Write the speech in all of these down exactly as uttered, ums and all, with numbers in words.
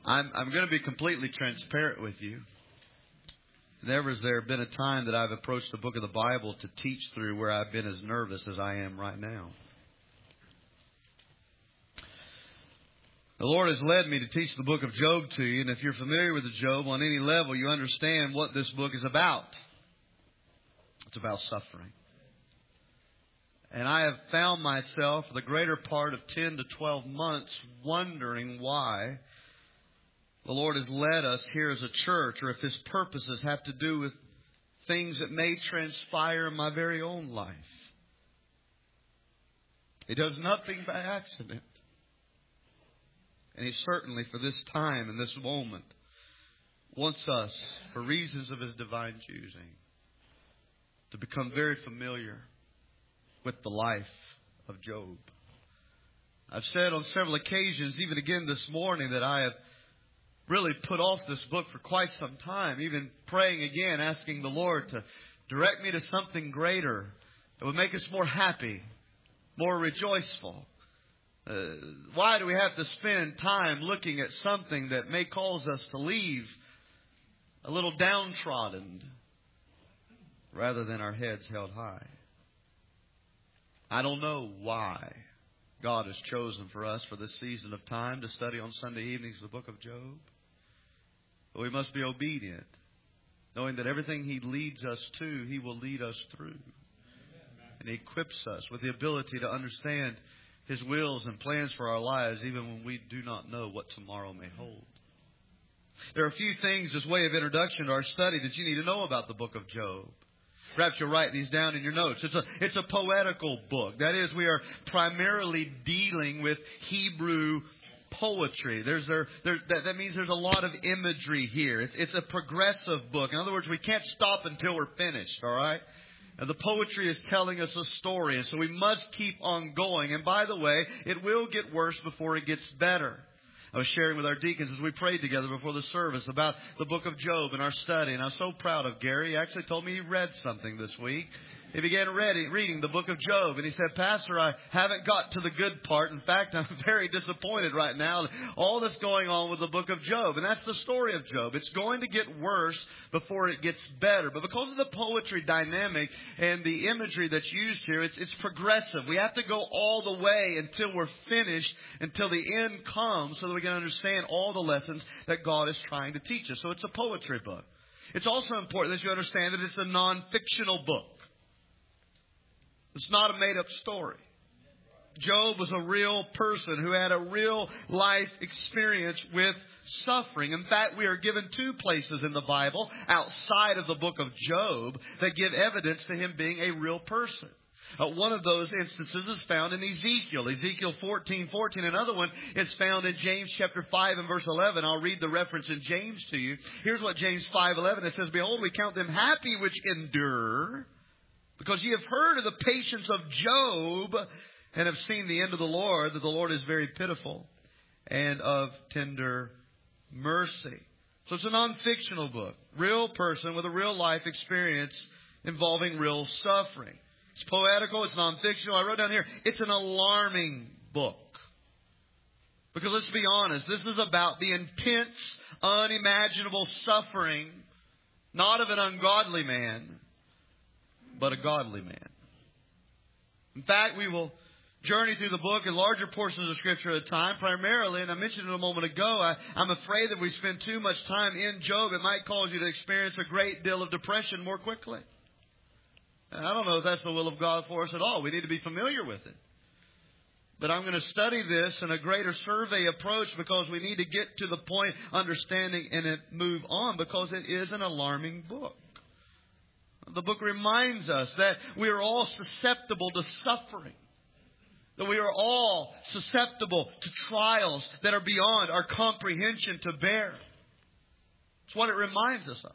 I'm, I'm going to be completely transparent with you. Never has there been a time that I've approached the book of the Bible to teach through where I've been as nervous as I am right now. The Lord has led me to teach the book of Job to you, and if you're familiar with the Job on any level, you understand what this book is about. It's about suffering. And I have found myself for the greater part of ten to twelve months wondering why the Lord has led us here as a church, or if His purposes have to do with things that may transpire in my very own life. He does nothing by accident. And He certainly, for this time and this moment, wants us, for reasons of His divine choosing, to become very familiar with the life of Job. I've said on several occasions, even again this morning, that I have really put off this book for quite some time, even praying again, asking the Lord to direct me to something greater that would make us more happy, more rejoiceful. Uh, why do we have to spend time looking at something that may cause us to leave a little downtrodden rather than our heads held high? I don't know why God has chosen for us for this season of time to study on Sunday evenings the book of Job. But we must be obedient, knowing that everything He leads us to, He will lead us through. And He equips us with the ability to understand His wills and plans for our lives, even when we do not know what tomorrow may hold. There are a few things, as way of introduction to our study, that you need to know about the book of Job. Perhaps you'll write these down in your notes. It's a, it's a poetical book. That is, we are primarily dealing with Hebrew poetry. There's there, there that, that means there's a lot of imagery here. It's, it's a progressive book. In other words, we can't stop until we're finished, all right? And the poetry is telling us a story, and so we must keep on going. And by the way, it will get worse before it gets better. I was sharing with our deacons as we prayed together before the service about the book of Job in our study. And I'm so proud of Gary. He actually told me he read something this week. He began reading, reading the book of Job. And he said, Pastor, I haven't got to the good part. In fact, I'm very disappointed right now. All that's going on with the book of Job. And that's the story of Job. It's going to get worse before it gets better. But because of the poetry dynamic and the imagery that's used here, it's, it's progressive. We have to go all the way until we're finished, until the end comes, so that we can understand all the lessons that God is trying to teach us. So it's a poetry book. It's also important that you understand that it's a non-fictional book. It's not a made-up story. Job was a real person who had a real life experience with suffering. In fact, we are given two places in the Bible outside of the book of Job that give evidence to him being a real person. Uh, one of those instances is found in Ezekiel, Ezekiel fourteen fourteen. Another one is found in James chapter five and verse eleven. I'll read the reference in James to you. Here's what James five eleven, it says, Behold, we count them happy which endure, because ye have heard of the patience of Job, and have seen the end of the Lord, that the Lord is very pitiful and of tender mercy. So it's a non-fictional book. Real person with a real life experience involving real suffering. It's poetical. It's non-fictional. I wrote down here, it's an alarming book. Because let's be honest, this is about the intense, unimaginable suffering, not of an ungodly man, but a godly man. In fact, we will journey through the book in larger portions of Scripture at a time, primarily, and I mentioned it a moment ago, I, I'm afraid that we spend too much time in Job, it might cause you to experience a great deal of depression more quickly. And I don't know if that's the will of God for us at all. We need to be familiar with it. But I'm going to study this in a greater survey approach because we need to get to the point, understanding, and then move on, because it is an alarming book. The book reminds us that we are all susceptible to suffering. That we are all susceptible to trials that are beyond our comprehension to bear. It's what it reminds us of.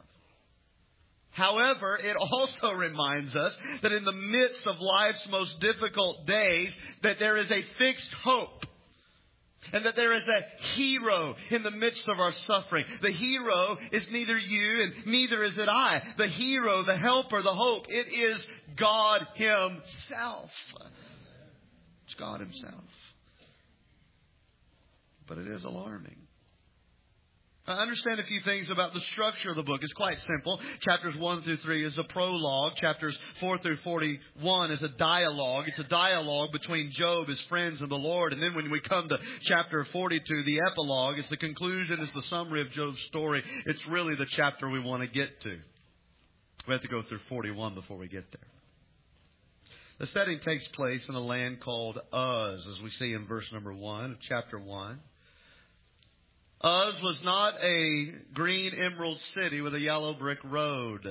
However, it also reminds us that in the midst of life's most difficult days, that there is a fixed hope. And that there is a hero in the midst of our suffering. The hero is neither you and neither is it I. The hero, the helper, the hope, it is God Himself. It's God Himself. But it is alarming. Uh, understand a few things about the structure of the book. It's quite simple. Chapters one through three is a prologue. Chapters four through forty-one is a dialogue. It's a dialogue between Job, his friends, and the Lord. And then when we come to chapter forty-two, the epilogue, it's the conclusion, it's the summary of Job's story. It's really the chapter we want to get to. We have to go through forty-one before we get there. The setting takes place in a land called Uz, as we see in verse number one of chapter one. Uz was not a green emerald city with a yellow brick road.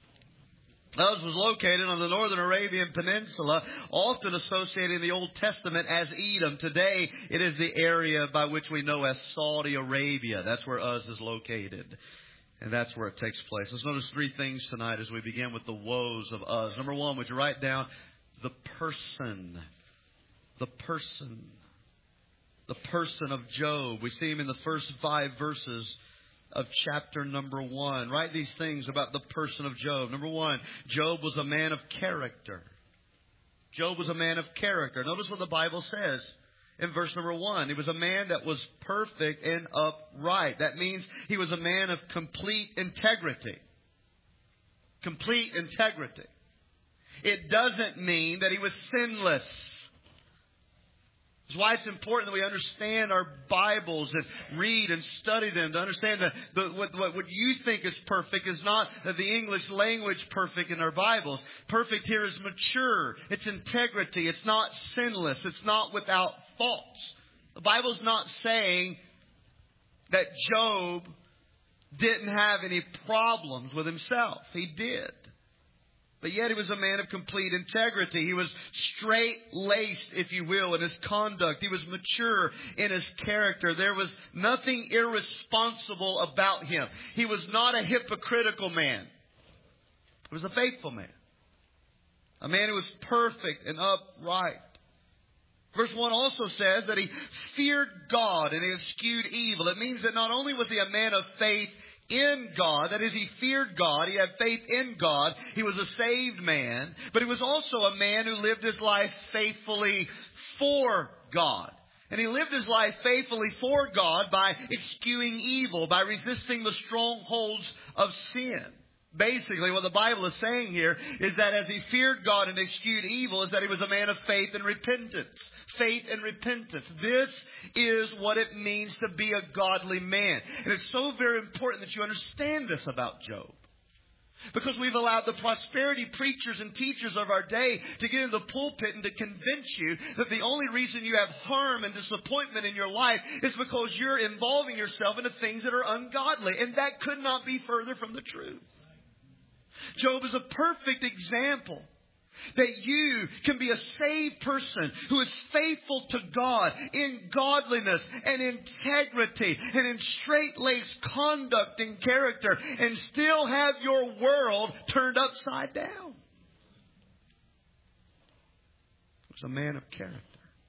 Uz was located on the northern Arabian Peninsula, often associated in the Old Testament as Edom. Today, it is the area by which we know as Saudi Arabia. That's where Uz is located. And that's where it takes place. Let's notice three things tonight as we begin with the woes of Uz. Number one, would you write down the person? The person. The person of Job. We see him in the first five verses of chapter number one. Write these things about the person of Job. Number one, Job was a man of character. Job was a man of character. Notice what the Bible says in verse number one. He was a man that was perfect and upright. That means he was a man of complete integrity. Complete integrity. It doesn't mean that he was sinless. That's why it's important that we understand our Bibles and read and study them to understand that the, what, what, what you think is perfect is not the English language perfect in our Bibles. Perfect here is mature. It's integrity. It's not sinless. It's not without faults. The Bible's not saying that Job didn't have any problems with himself. He did. But yet he was a man of complete integrity. He was straight-laced, if you will, in his conduct. He was mature in his character. There was nothing irresponsible about him. He was not a hypocritical man. He was a faithful man. A man who was perfect and upright. Verse one also says that he feared God and he eschewed evil. It means that not only was he a man of faith in God, that is, he feared God, he had faith in God, he was a saved man, but he was also a man who lived his life faithfully for God. And he lived his life faithfully for God by eschewing evil, by resisting the strongholds of sin. Basically, what the Bible is saying here is that as he feared God and eschewed evil, is that he was a man of faith and repentance. Faith and repentance. This is what it means to be a godly man. And it's so very important that you understand this about Job. Because we've allowed the prosperity preachers and teachers of our day to get in the pulpit and to convince you that the only reason you have harm and disappointment in your life is because you're involving yourself into things that are ungodly. And that could not be further from the truth. Job is a perfect example that you can be a saved person who is faithful to God in godliness and integrity and in straight-laced conduct and character and still have your world turned upside down. He was a man of character.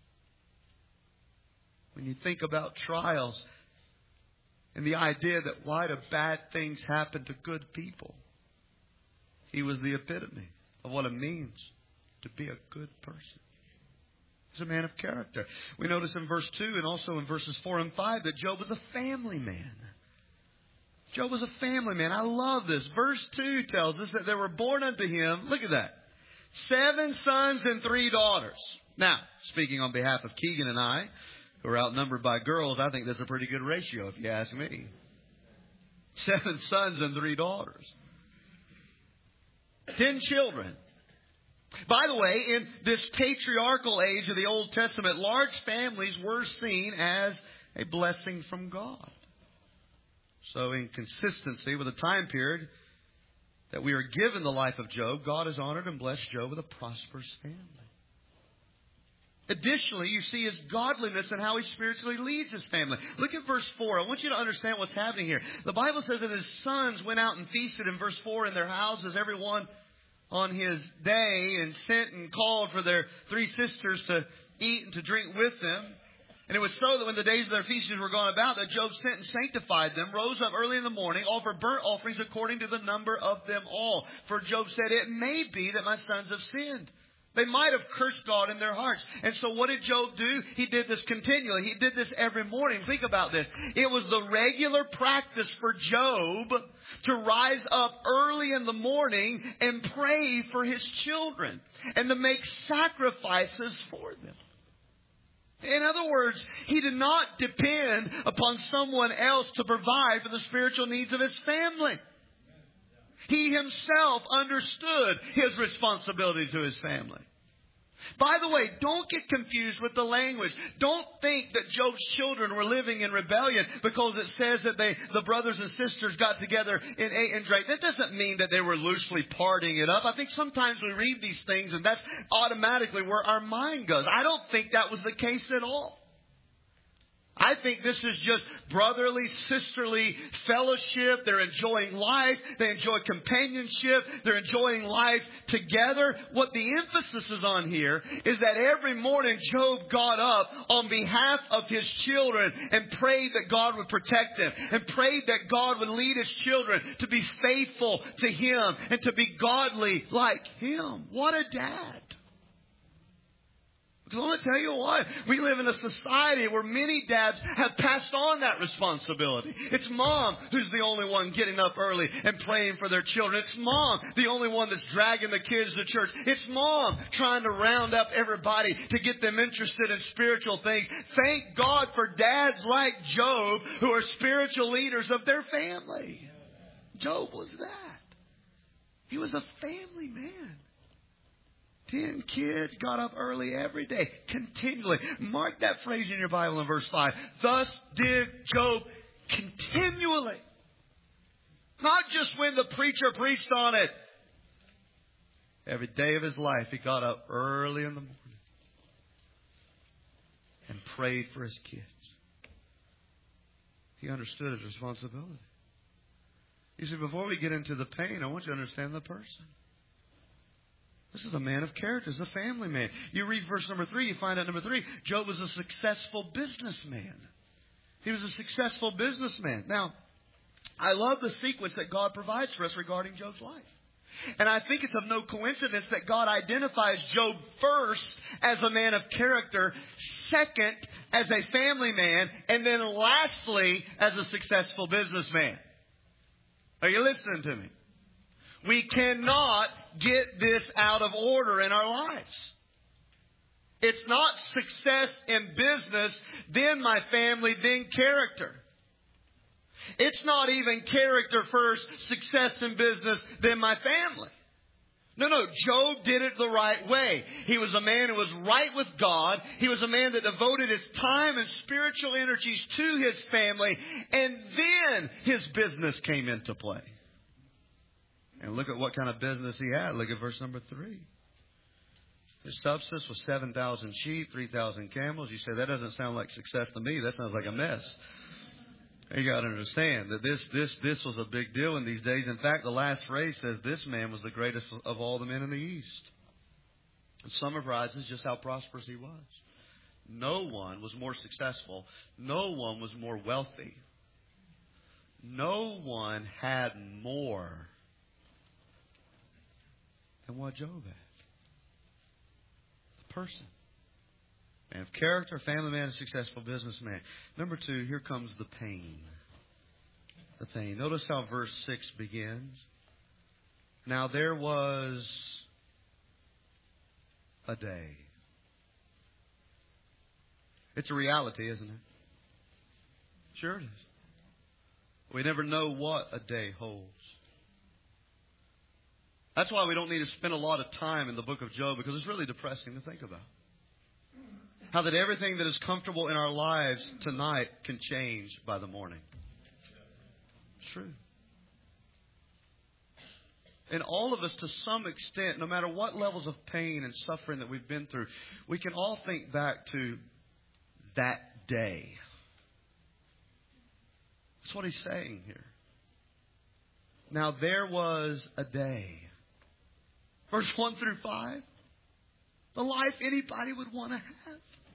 When you think about trials and the idea that why do bad things happen to good people, he was the epitome of what it means to be a good person. He's a man of character. We notice in verse two and also in verses four and five that Job was a family man. Job was a family man. I love this. Verse two tells us that there were born unto him, look at that, seven sons and three daughters. Now, speaking on behalf of Keegan and I, who are outnumbered by girls, I think that's a pretty good ratio if you ask me. Seven sons and three daughters. Ten children. By the way, in this patriarchal age of the Old Testament, large families were seen as a blessing from God. So in consistency with the time period that we are given the life of Job, God has honored and blessed Job with a prosperous family. Additionally, you see his godliness and how he spiritually leads his family. Look at verse four. I want you to understand what's happening here. The Bible says that his sons went out and feasted in verse four in their houses, everyone on his day, and sent and called for their three sisters to eat and to drink with them. And it was so that when the days of their feasting were gone about, that Job sent and sanctified them, rose up early in the morning, offered burnt offerings according to the number of them all. For Job said, it may be that my sons have sinned. They might have cursed God in their hearts. And so what did Job do? He did this continually. He did this every morning. Think about this. It was the regular practice for Job to rise up early in the morning and pray for his children and to make sacrifices for them. In other words, he did not depend upon someone else to provide for the spiritual needs of his family. He himself understood his responsibility to his family. By the way, don't get confused with the language. Don't think that Job's children were living in rebellion because it says that they, the brothers and sisters got together and ate and drank. That doesn't mean that they were loosely partying it up. I think sometimes we read these things and that's automatically where our mind goes. I don't think that was the case at all. I think this is just brotherly, sisterly fellowship. They're enjoying life. They enjoy companionship. They're enjoying life together. What the emphasis is on here is that every morning Job got up on behalf of his children and prayed that God would protect them and prayed that God would lead his children to be faithful to him and to be godly like him. What a dad. Because I'm going to tell you what, we live in a society where many dads have passed on that responsibility. It's mom who's the only one getting up early and praying for their children. It's mom, the only one that's dragging the kids to church. It's mom trying to round up everybody to get them interested in spiritual things. Thank God for dads like Job who are spiritual leaders of their family. Job was that. He was a family man. Ten kids, got up early every day, continually. Mark that phrase in your Bible in verse five. Thus did Job continually. Not just when the preacher preached on it. Every day of his life, he got up early in the morning and prayed for his kids. He understood his responsibility. You see, before we get into the pain, I want you to understand the person. This is a man of character. He's a family man. You read verse number three, you find out number three, Job was a successful businessman. He was a successful businessman. Now, I love the sequence that God provides for us regarding Job's life. And I think it's of no coincidence that God identifies Job first as a man of character, second as a family man, and then lastly as a successful businessman. Are you listening to me? We cannot get this out of order in our lives. It's not success in business, then my family, then character. It's not even character first, success in business, then my family. No, no, Job did it the right way. He was a man who was right with God. He was a man that devoted his time and spiritual energies to his family. And then his business came into play. And look at what kind of business he had. Look at verse number three. His substance was seven thousand sheep, three thousand camels. You say, that doesn't sound like success to me. That sounds like a mess. You got to understand that this, this, this was a big deal in these days. In fact, the last phrase says this man was the greatest of all the men in the East. And summarizes just how prosperous he was. No one was more successful. No one was more wealthy. No one had more than what Job had. The person. Man of character, family man, a successful businessman. Number two, here comes the pain. The pain. Notice how verse six begins. Now there was a day. It's a reality, isn't it? Sure it is. We never know what a day holds. That's why we don't need to spend a lot of time in the book of Job, because it's really depressing to think about. How that everything that is comfortable in our lives tonight can change by the morning. It's true. And all of us, to some extent, no matter what levels of pain and suffering that we've been through, we can all think back to that day. That's what he's saying here. Now there was a day. Verse one through five. The life anybody would want to have.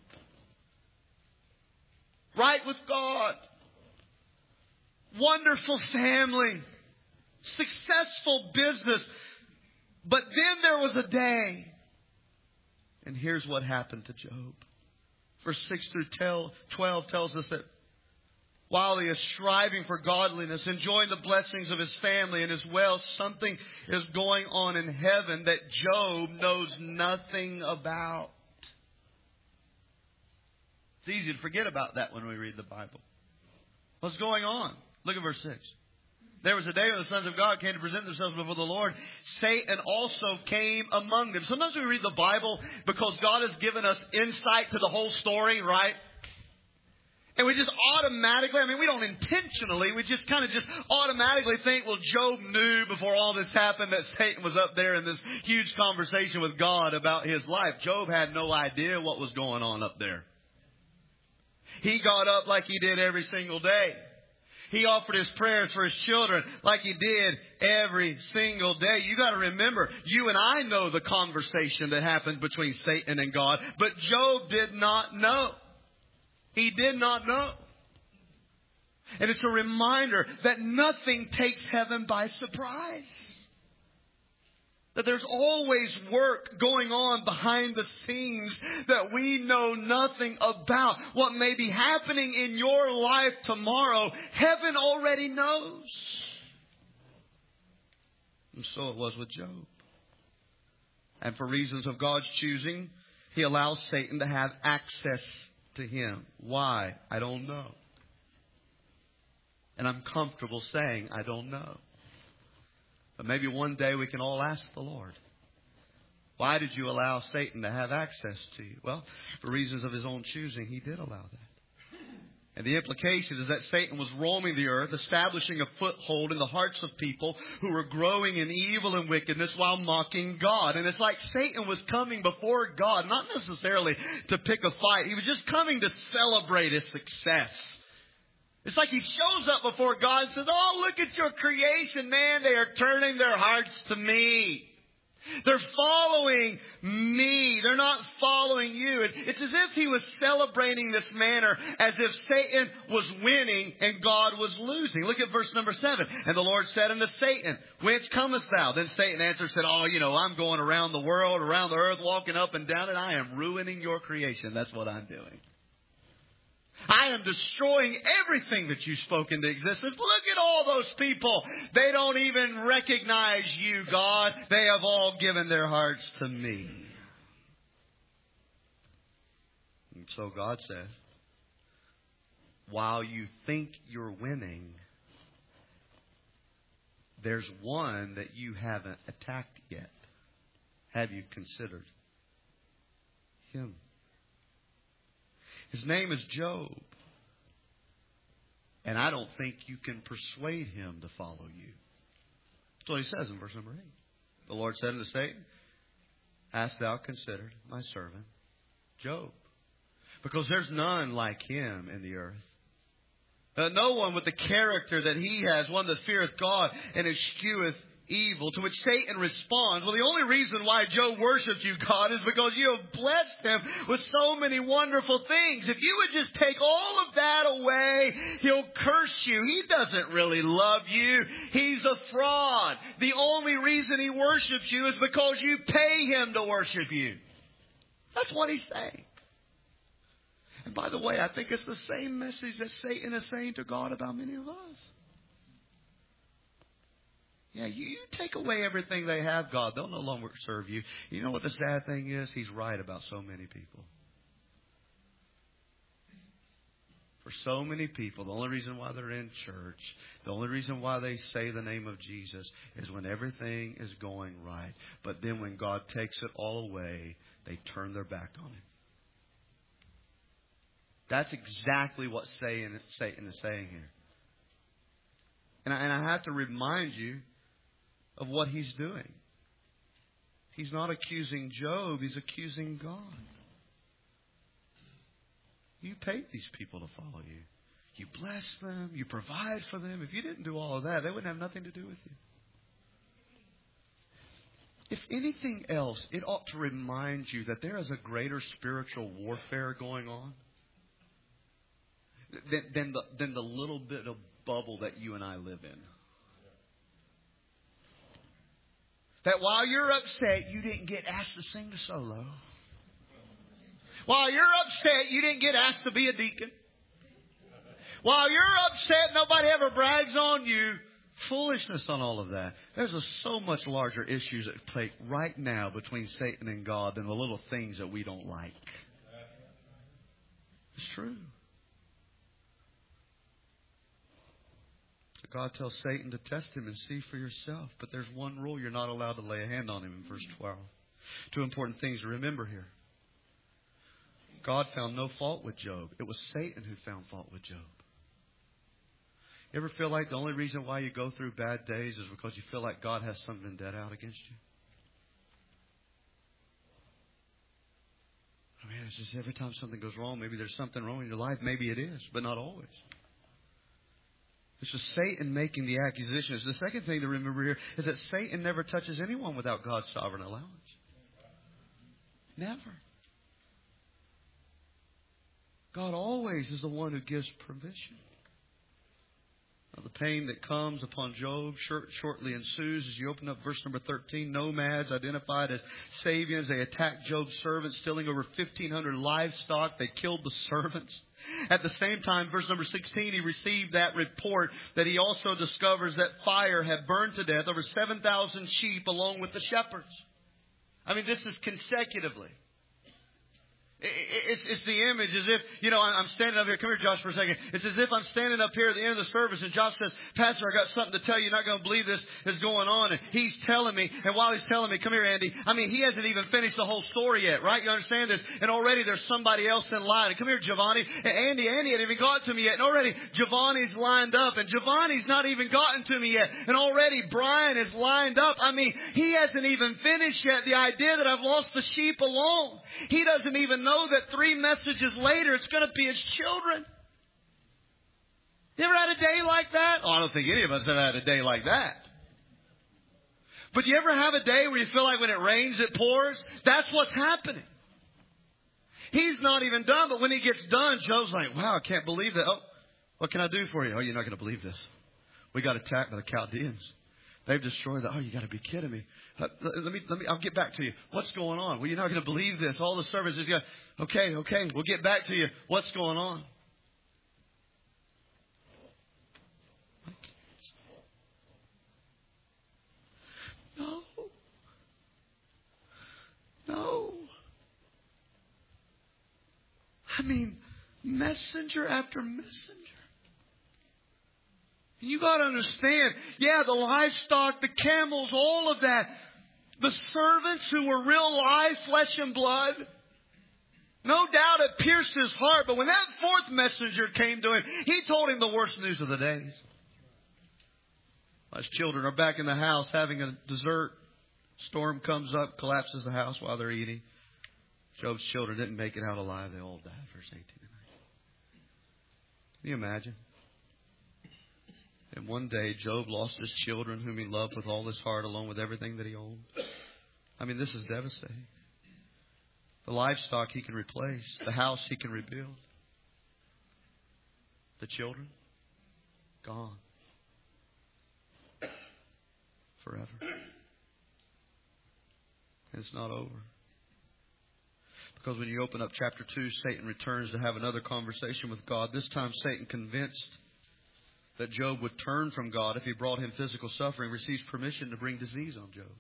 Right with God. Wonderful family. Successful business. But then there was a day And here's what happened to Job. Verse six through twelve tells us that while he is striving for godliness, enjoying the blessings of his family and his wealth, something is going on in heaven that Job knows nothing about. It's easy to forget about that when we read the Bible. What's going on? Look at verse six. There was a day when the sons of God came to present themselves before the Lord. Satan also came among them. Sometimes we read the Bible because God has given us insight to the whole story, right? And we just automatically, I mean, we don't intentionally, we just kind of just automatically think, well, Job knew before all this happened that Satan was up there in this huge conversation with God about his life. Job had no idea what was going on up there. He got up like he did every single day. He offered his prayers for his children like he did every single day. You got to remember, you and I know the conversation that happened between Satan and God, but Job did not know. He did not know. And it's a reminder that nothing takes heaven by surprise. That there's always work going on behind the scenes that we know nothing about. What may be happening in your life tomorrow, heaven already knows. And so it was with Job. And for reasons of God's choosing, He allows Satan to have access to him. Why? I don't know. And I'm comfortable saying I don't know. But maybe one day we can all ask the Lord, why did you allow Satan to have access to you? Well, for reasons of his own choosing, he did allow that. And the implication is that Satan was roaming the earth, establishing a foothold in the hearts of people who were growing in evil and wickedness while mocking God. And it's like Satan was coming before God, not necessarily to pick a fight. He was just coming to celebrate his success. It's like he shows up before God and says, oh, look at your creation, man. They are turning their hearts to me. They're following me. They're not following you. And it's as if he was celebrating this manner as if Satan was winning and God was losing. Look at verse number seven. And the Lord said unto Satan, whence comest thou? Then Satan answered and said, oh, you know, I'm going around the world, around the earth, walking up and down, and I am ruining your creation. That's what I'm doing. I am destroying everything that you spoke into existence. Look at all those people. They don't even recognize you, God. They have all given their hearts to me. And so God said, while you think you're winning, there's one that you haven't attacked yet. Have you considered him? His name is Job. And I don't think you can persuade him to follow you. That's what he says in verse number eight. The Lord said unto Satan, hast thou considered my servant Job? Because there's none like him in the earth. Uh, no one with the character that he has, one that feareth God and escheweth evil. To which Satan responds, well, the only reason why Job worships you, God, is because you have blessed him with so many wonderful things. If you would just take all of that away, he'll curse you. He doesn't really love you. He's a fraud. The only reason he worships you is because you pay him to worship you. That's what he's saying. And by the way, I think it's the same message that Satan is saying to God about many of us. Yeah, you, you take away everything they have, God, they'll no longer serve you. You know what the sad thing is? He's right about so many people. For so many people, the only reason why they're in church, the only reason why they say the name of Jesus is when everything is going right. But then when God takes it all away, they turn their back on Him. That's exactly what Satan is saying here. And I, and I have to remind you of what he's doing. He's not accusing Job, he's accusing God. You paid these people to follow you. You bless them, you provide for them. If you didn't do all of that, they wouldn't have nothing to do with you. If anything else, it ought to remind you that there is a greater spiritual warfare going on than, than, the, than the little bit of bubble that you and I live in. That while you're upset, you didn't get asked to sing the solo. While you're upset you didn't get asked to be a deacon. While you're upset nobody ever brags on you. Foolishness on all of that. There's a so much larger issues at play right now between Satan and God than the little things that we don't like. It's true. So God tells Satan to test him and see for yourself. But there's one rule. You're not allowed to lay a hand on him in verse twelve. Two important things to remember here. God found no fault with Job. It was Satan who found fault with Job. You ever feel like the only reason why you go through bad days is because you feel like God has some vendetta out against you? I mean, it's just every time something goes wrong, maybe there's something wrong in your life. Maybe it is, but not always. It's just Satan making the accusations. The second thing to remember here is that Satan never touches anyone without God's sovereign allowance. Never. God always is the one who gives permission. The pain that comes upon Job short, shortly ensues as you open up verse number thirteen. Nomads identified as Sabians. They attacked Job's servants, stealing over fifteen hundred livestock. They killed the servants. At the same time, verse number sixteen, he received that report that he also discovers that fire had burned to death over seven thousand sheep along with the shepherds. I mean, this is consecutively. It's, it's the image as if, you know, I'm standing up here. Come here, Josh, for a second. It's as if I'm standing up here at the end of the service and Josh says, Pastor, I got something to tell you. You're not going to believe this is going on. And he's telling me, and while he's telling me, come here, Andy. I mean, he hasn't even finished the whole story yet, right? You understand this? And already there's somebody else in line. And come here, Giovanni. And Andy, Andy hadn't even got to me yet. And already Giovanni's lined up. And Giovanni's not even gotten to me yet. And already Brian is lined up. I mean, he hasn't even finished yet the idea that I've lost the sheep alone. He doesn't even know that three messages later it's going to be his children. You ever had a day like that? Oh, I don't think any of us have had a day like that. But you ever have a day where you feel like when it rains it pours? That's what's happening. He's not even done, but when he gets done, Job's like, wow, I can't believe that. Oh, what can I do for you? Oh, you're not going to believe this. We got attacked by the Chaldeans. They've destroyed that. Oh, you got to be kidding me. Uh, let me, let me, I'll get back to you. What's going on? Well, you're not going to believe this. All the services got, okay, okay, we'll get back to you. What's going on? No. No. I mean, messenger after messenger. You got to understand, yeah, the livestock, the camels, all of that. The servants who were real live, flesh and blood. No doubt it pierced his heart. But when that fourth messenger came to him, he told him the worst news of the days. His children are back in the house having a dessert. Storm comes up, collapses the house while they're eating. Job's children didn't make it out alive. They all died. Verse eighteen. Can you imagine? And one day, Job lost his children whom he loved with all his heart, along with everything that he owned. I mean, this is devastating. The livestock he can replace. The house he can rebuild. The children, gone. Forever. And it's not over. Because when you open up chapter two, Satan returns to have another conversation with God. This time, Satan, convinced that Job would turn from God if he brought him physical suffering, receives permission to bring disease on Job.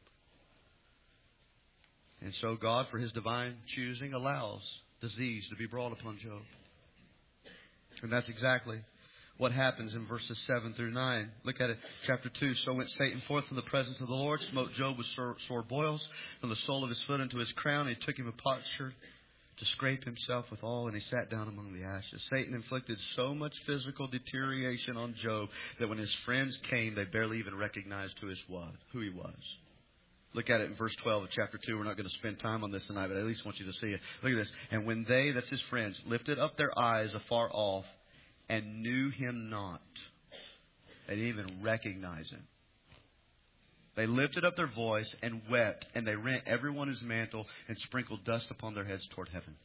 And so God, for his divine choosing, allows disease to be brought upon Job. And that's exactly what happens in verses seven through nine. Look at it. Chapter two. So went Satan forth from the presence of the Lord, smote Job with sore, sore boils from the sole of his foot unto his crown. He took him a potsherd to scrape himself withal, and he sat down among the ashes. Satan inflicted so much physical deterioration on Job that when his friends came, they barely even recognized who, his was, who he was. Look at it in verse twelve of chapter two. We're not going to spend time on this tonight, but I at least want you to see it. Look at this. And when they, that's his friends, lifted up their eyes afar off and knew him not, they didn't even recognize him. They lifted up their voice and wept, and they rent everyone his mantle and sprinkled dust upon their heads toward heaven.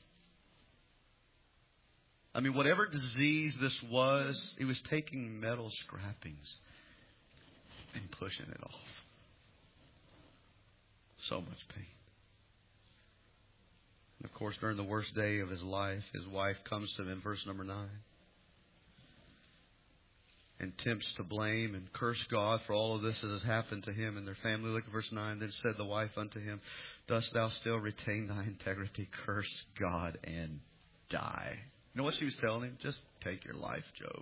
I mean, whatever disease this was, he was taking metal scrappings and pushing it off. So much pain. And of course, during the worst day of his life, his wife comes to him in verse number nine and tempts to blame and curse God for all of this that has happened to him and their family. Look at verse nine. Then said the wife unto him, Dost thou still retain thy integrity? Curse God and die. You know what she was telling him? Just take your life, Job.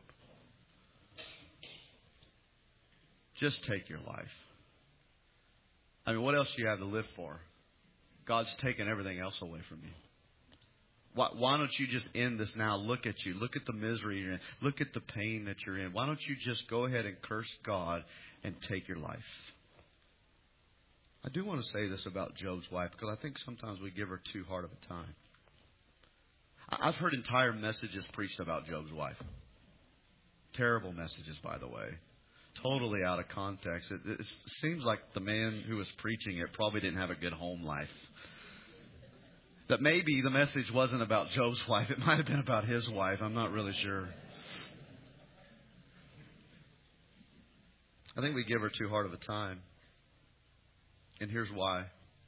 Just take your life. I mean, what else do you have to live for? God's taken everything else away from you. Why, why don't you just end this now? Look at you. Look at the misery you're in. Look at the pain that you're in. Why don't you just go ahead and curse God and take your life? I do want to say this about Job's wife because I think sometimes we give her too hard of a time. I've heard entire messages preached about Job's wife. Terrible messages, by the way. Totally out of context. It, it seems like the man who was preaching it probably didn't have a good home life. That maybe the message wasn't about Job's wife. It might have been about his wife. I'm not really sure. I think we give her too hard of a time. And here's why.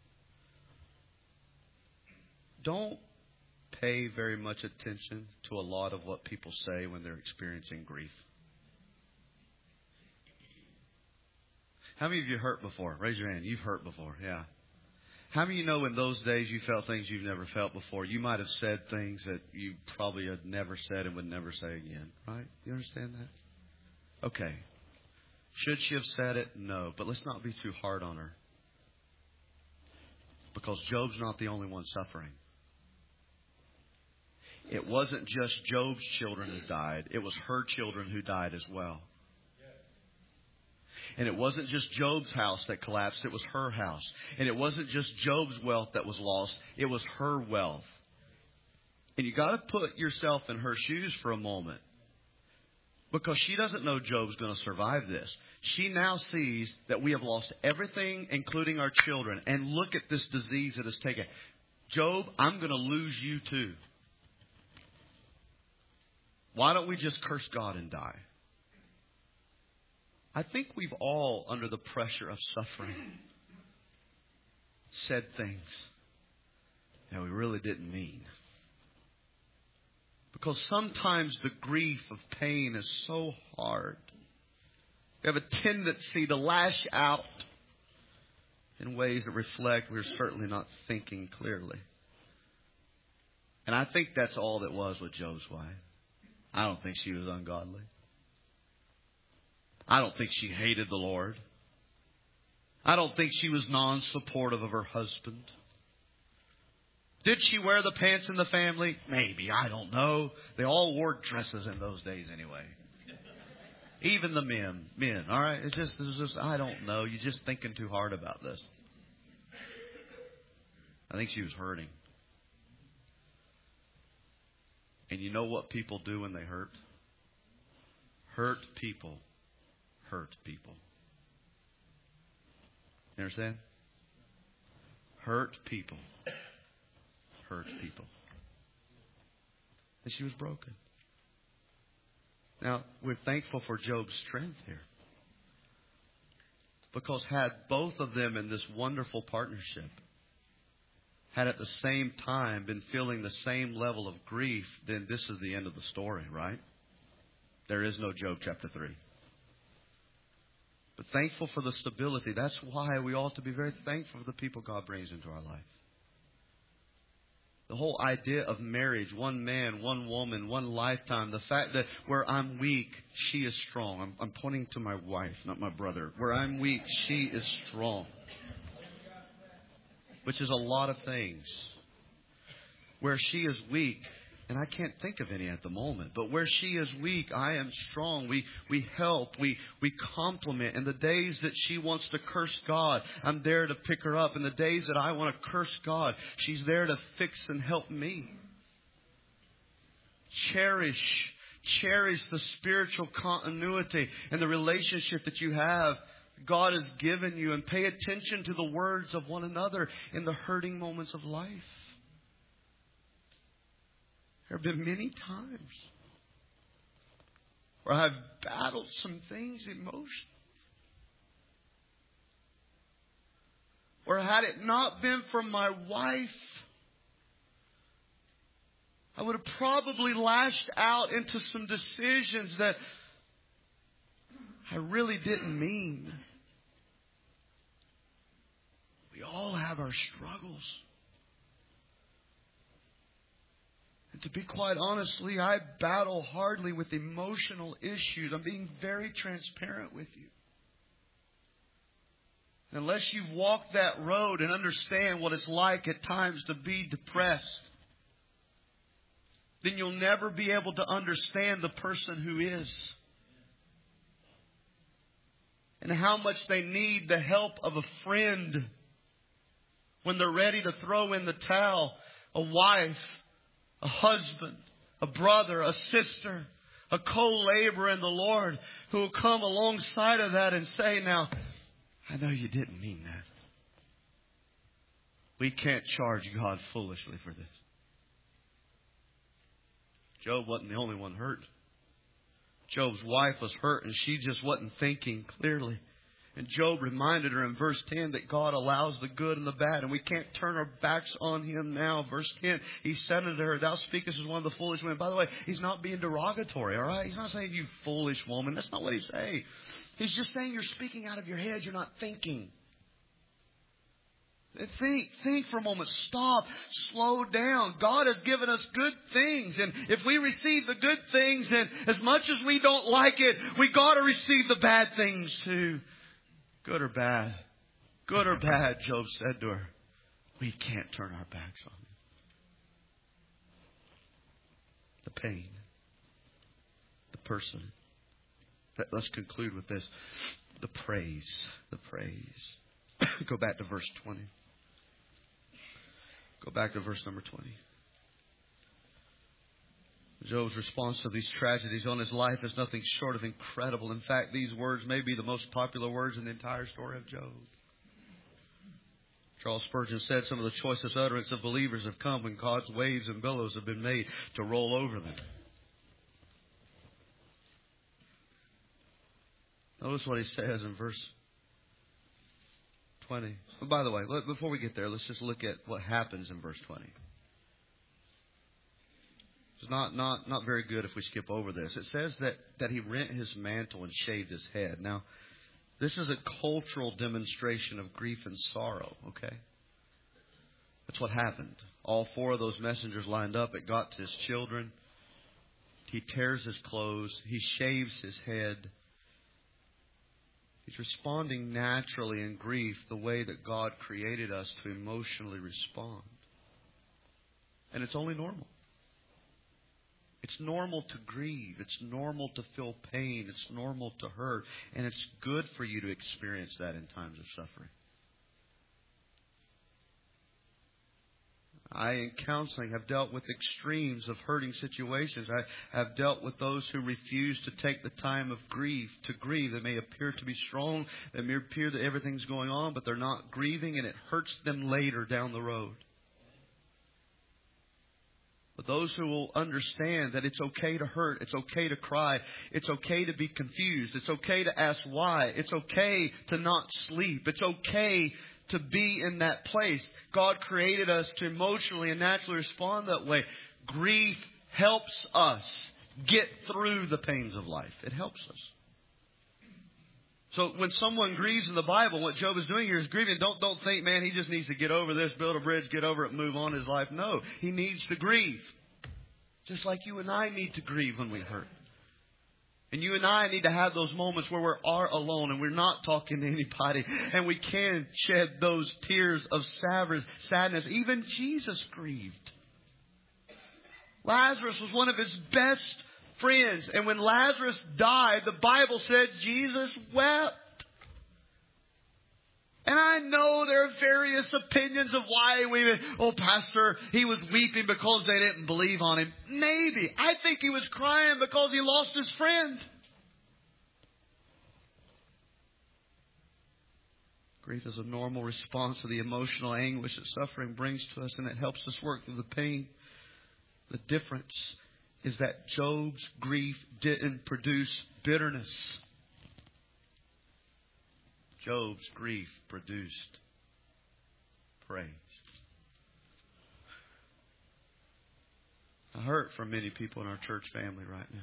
Don't pay very much attention to a lot of what people say when they're experiencing grief. How many of you hurt before? Raise your hand. You've hurt before. Yeah. How many of you know in those days you felt things you've never felt before? You might have said things that you probably had never said and would never say again. Right? You understand that? Okay. Should she have said it? No. But let's not be too hard on her. Because Job's not the only one suffering. It wasn't just Job's children who died. It was her children who died as well. And it wasn't just Job's house that collapsed. It was her house. And it wasn't just Job's wealth that was lost. It was her wealth. And you got to put yourself in her shoes for a moment. Because she doesn't know Job's going to survive this. She now sees that we have lost everything, including our children. And look at this disease that has taken. Job, I'm going to lose you too. Why don't we just curse God and die? I think we've all, under the pressure of suffering, said things that we really didn't mean. Because sometimes the grief of pain is so hard. We have a tendency to lash out in ways that reflect we're certainly not thinking clearly. And I think that's all that was with Job's wife. I don't think she was ungodly. I don't think she hated the Lord. I don't think she was non-supportive of her husband. Did she wear the pants in the family? Maybe. I don't know. They all wore dresses in those days anyway. Even the men. Men. All right? It's just, it's just, I don't know. You're just thinking too hard about this. I think she was hurting. And you know what people do when they hurt? Hurt people. Hurt people. You understand? Hurt people. Hurt people. And she was broken. Now, we're thankful for Job's strength here. Because had both of them in this wonderful partnership had at the same time been feeling the same level of grief, then this is the end of the story, right? There is no Job chapter three. But thankful for the stability. That's why we ought to be very thankful for the people God brings into our life. The whole idea of marriage, one man, one woman, one lifetime. The fact that where I'm weak, she is strong. I'm, I'm pointing to my wife, not my brother. Where I'm weak, she is strong. Which is a lot of things. Where she is weak, and I can't think of any at the moment, but where she is weak, I am strong. We we help, we we compliment. In the days that she wants to curse God, I'm there to pick her up. In the days that I want to curse God, she's there to fix and help me. Cherish, cherish the spiritual continuity and the relationship that you have. God has given you, and pay attention to the words of one another in the hurting moments of life. There have been many times where I've battled some things emotionally. Where had it not been for my wife I would have probably lashed out into some decisions that I really didn't mean. We all have our struggles. And to be quite honestly, I battle hardly with emotional issues. I'm being very transparent with you. Unless you've walked that road and understand what it's like at times to be depressed, then you'll never be able to understand the person who is. And how much they need the help of a friend when they're ready to throw in the towel. A wife, a husband, a brother, a sister, a co-laborer in the Lord who will come alongside of that and say, now, I know you didn't mean that. We can't charge God foolishly for this. Job wasn't the only one hurt. Job's wife was hurt and she just wasn't thinking clearly. And Job reminded her in verse ten that God allows the good and the bad, and we can't turn our backs on Him now. Verse ten, he said unto her, thou speakest as one of the foolish women. By the way, he's not being derogatory, all right? He's not saying, you foolish woman. That's not what he's saying. He's just saying you're speaking out of your head. You're not thinking. Think, think for a moment. Stop. Slow down. God has given us good things. And if we receive the good things, then as much as we don't like it, we got to receive the bad things too. Good or bad. Good or bad, Job said to her. We can't turn our backs on it. The pain. The person. Let's conclude with this. The praise. The praise. Go back to verse twenty. Go back to verse number twenty. Job's response to these tragedies on his life is nothing short of incredible. In fact, these words may be the most popular words in the entire story of Job. Charles Spurgeon said some of the choicest utterance of believers have come when God's waves and billows have been made to roll over them. Notice what he says in verse twenty. Oh, by the way, let, before we get there, let's just look at what happens in verse twenty. It's not, not, not very good if we skip over this. It says that, that he rent his mantle and shaved his head. Now, this is a cultural demonstration of grief and sorrow, okay? That's what happened. All four of those messengers lined up. It got to his children. He tears his clothes. He shaves his head. He's responding naturally in grief the way that God created us to emotionally respond. And it's only normal. It's normal to grieve. It's normal to feel pain. It's normal to hurt. And it's good for you to experience that in times of suffering. I, in counseling, have dealt with extremes of hurting situations. I have dealt with those who refuse to take the time of grief to grieve. They may appear to be strong. They may appear that everything's going on, but they're not grieving, and it hurts them later down the road. But those who will understand that it's okay to hurt, it's okay to cry, it's okay to be confused, it's okay to ask why, it's okay to not sleep, it's okay to be in that place. God created us to emotionally and naturally respond that way. Grief helps us get through the pains of life. It helps us. So when someone grieves in the Bible, what Job is doing here is grieving. Don't, don't think, man, he just needs to get over this, build a bridge, get over it, move on in his life. No, he needs to grieve. Just like you and I need to grieve when we hurt. And you and I need to have those moments where we are alone and we're not talking to anybody. And we can shed those tears of sadness. Even Jesus grieved. Lazarus was one of his best friends. And when Lazarus died, the Bible said Jesus wept. And I know there are various opinions of why we, oh, Pastor, he was weeping because they didn't believe on him. Maybe. I think he was crying because he lost his friend. Grief is a normal response to the emotional anguish that suffering brings to us, and it helps us work through the pain. The difference is that Job's grief didn't produce bitterness. Job's grief produced praise. I hurt for many people in our church family right now.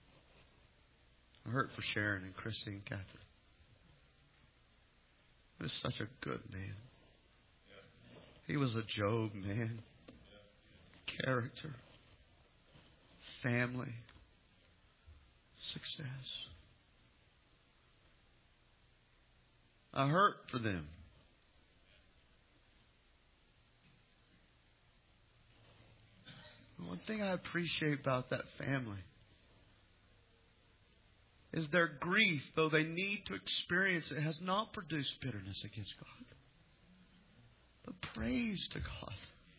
I hurt for Sharon and Christy and Catherine. He was such a good man. He was a Job man. Character. Family. Success. I hurt for them. One thing I appreciate about that family is their grief, though they need to experience it, has not produced bitterness against God, but praise to God.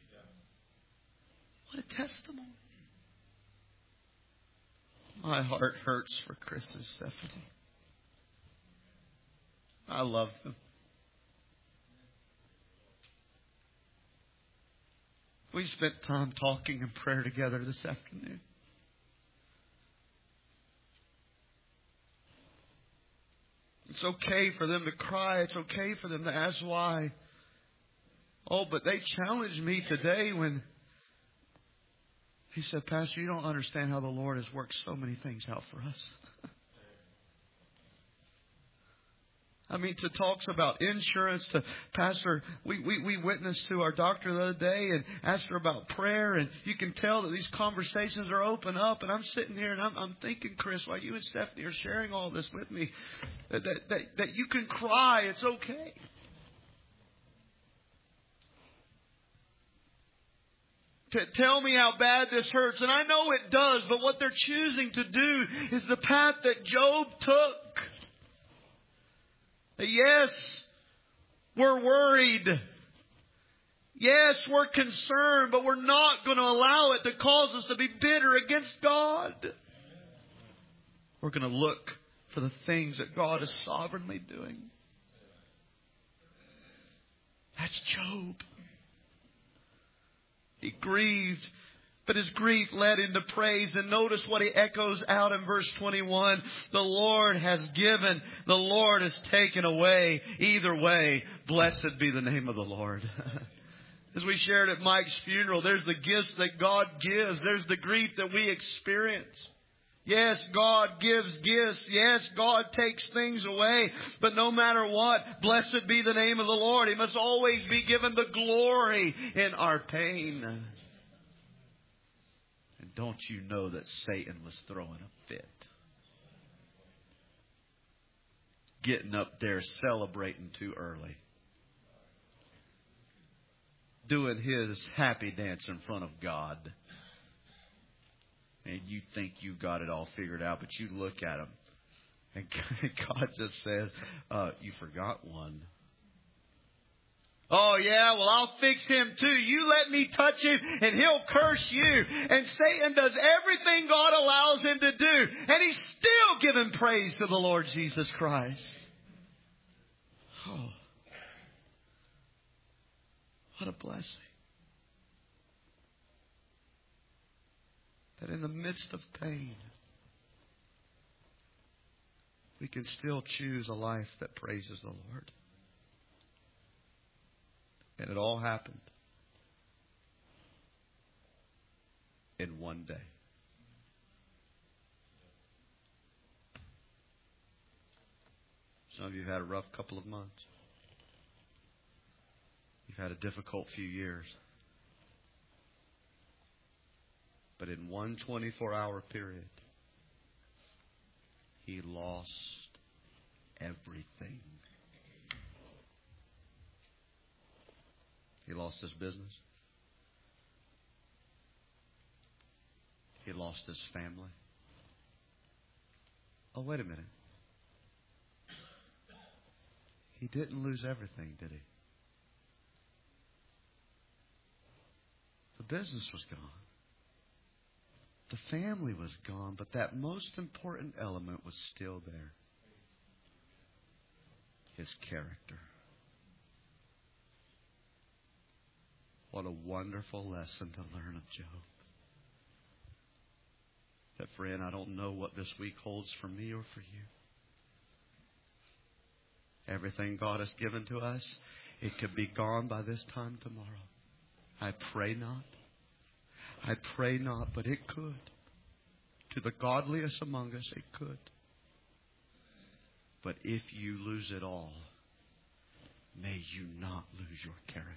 What a testimony. My heart hurts for Chris and Stephanie. I love them. We spent time talking in prayer together this afternoon. It's okay for them to cry. It's okay for them to ask why. Oh, but they challenged me today when he said, Pastor, you don't understand how the Lord has worked so many things out for us. I mean, to talks about insurance, to Pastor, we, we, we witnessed to our doctor the other day and asked her about prayer. And you can tell that these conversations are open up. And I'm sitting here and I'm, I'm thinking, Chris, while you and Stephanie are sharing all this with me, that, that, that, that you can cry. It's okay. To tell me how bad this hurts. And I know it does. But what they're choosing to do is the path that Job took. Yes, we're worried. Yes, we're concerned, but we're not going to allow it to cause us to be bitter against God. We're going to look for the things that God is sovereignly doing. That's Job. He grieved, but his grief led into praise. And notice what he echoes out in verse twenty-one. The Lord has given. The Lord has taken away. Either way, blessed be the name of the Lord. As we shared at Mike's funeral, there's the gifts that God gives. There's the grief that we experience. Yes, God gives gifts. Yes, God takes things away. But no matter what, blessed be the name of the Lord. He must always be given the glory in our pain. Don't you know that Satan was throwing a fit? Getting up there celebrating too early. Doing his happy dance in front of God. And you think you got it all figured out, but you look at him. And God just says, uh, you forgot one. Oh, yeah, well, I'll fix him too. You let me touch him and he'll curse you. And Satan does everything God allows him to do. And he's still giving praise to the Lord Jesus Christ. Oh, what a blessing. That in the midst of pain, we can still choose a life that praises the Lord. And it all happened in one day. Some of you have had a rough couple of months. You've had a difficult few years. But in one twenty-four hour period, he lost everything. He lost his business. He lost his family. Oh, wait a minute. He didn't lose everything, did he? The business was gone. The family was gone, but that most important element was still there. His character. What a wonderful lesson to learn of Job. That, friend, I don't know what this week holds for me or for you. Everything God has given to us, it could be gone by this time tomorrow. I pray not. I pray not, but it could. To the godliest among us, it could. But if you lose it all, may you not lose your character.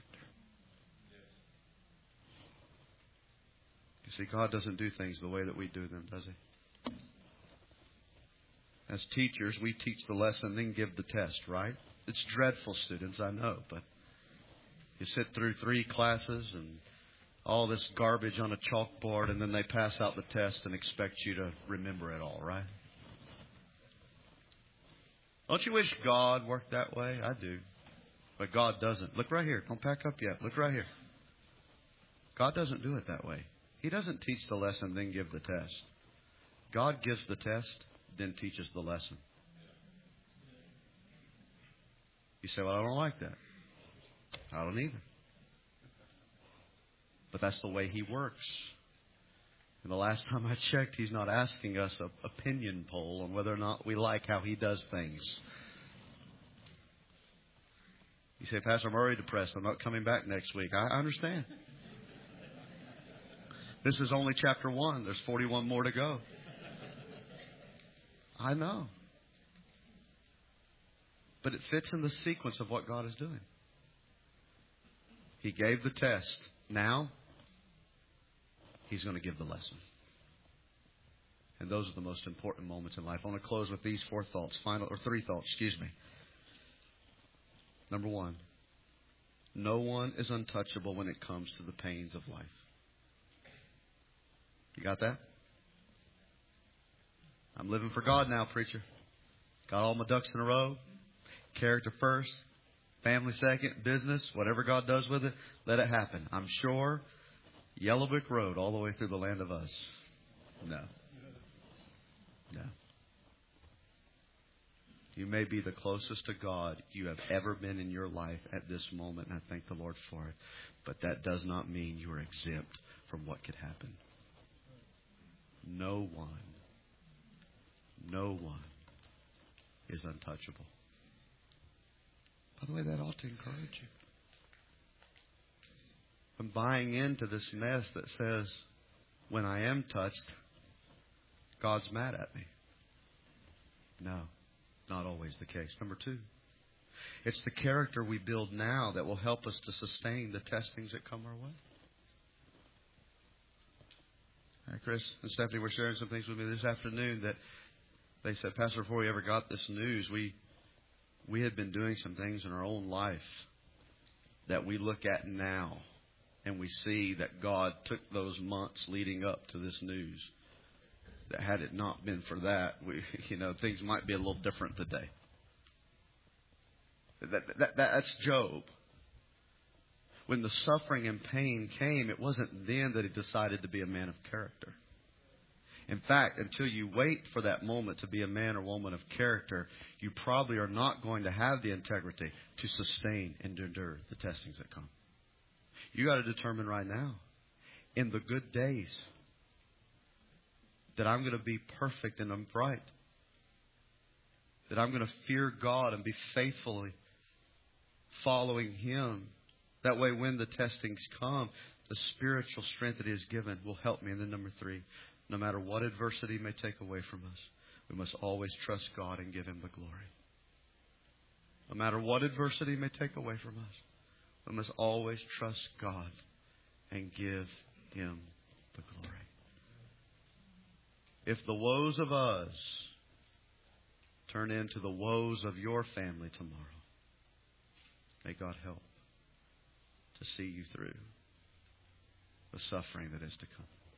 You see, God doesn't do things the way that we do them, does He? As teachers, we teach the lesson, then give the test, right? It's dreadful, students, I know, but you sit through three classes and all this garbage on a chalkboard, and then they pass out the test and expect you to remember it all, right? Don't you wish God worked that way? I do. But God doesn't. Look right here. Don't pack up yet. Look right here. God doesn't do it that way. He doesn't teach the lesson, then give the test. God gives the test, then teaches the lesson. You say, well, I don't like that. I don't either. But that's the way He works. And the last time I checked, He's not asking us an opinion poll on whether or not we like how He does things. You say, Pastor, I'm already depressed. I'm not coming back next week. I understand. This is only chapter one. There's forty-one more to go. I know. But it fits in the sequence of what God is doing. He gave the test. Now, He's going to give the lesson. And those are the most important moments in life. I want to close with these four thoughts, final or three thoughts, excuse me. Number one, no one is untouchable when it comes to the pains of life. You got that? I'm living for God now, preacher. Got all my ducks in a row. Character first, family second, business, whatever God does with it, let it happen. I'm sure Yellow Brick Road all the way through the land of us. No. No. You may be the closest to God you have ever been in your life at this moment, and I thank the Lord for it. But that does not mean you are exempt from what could happen. No one, no one is untouchable. By the way, that ought to encourage you. I'm buying into this mess that says, when I am touched, God's mad at me. No, not always the case. Number two, it's the character we build now that will help us to sustain the testings that come our way. Right, Chris and Stephanie were sharing some things with me this afternoon that they said, Pastor, before we ever got this news, we we had been doing some things in our own life that we look at now, and we see that God took those months leading up to this news. That had it not been for that, we, you know, things might be a little different today. That, that, that's Job. When the suffering and pain came, it wasn't then that he decided to be a man of character. In fact, until you wait for that moment to be a man or woman of character, you probably are not going to have the integrity to sustain and to endure the testings that come. You got to determine right now, in the good days, that I'm going to be perfect and upright. That I'm going to fear God and be faithfully following Him. That way, when the testings come, the spiritual strength that He has given will help me. And then number three, no matter what adversity may take away from us, we must always trust God and give Him the glory. No matter what adversity may take away from us, we must always trust God and give Him the glory. If the woes of us turn into the woes of your family tomorrow, may God help to see you through the suffering that is to come.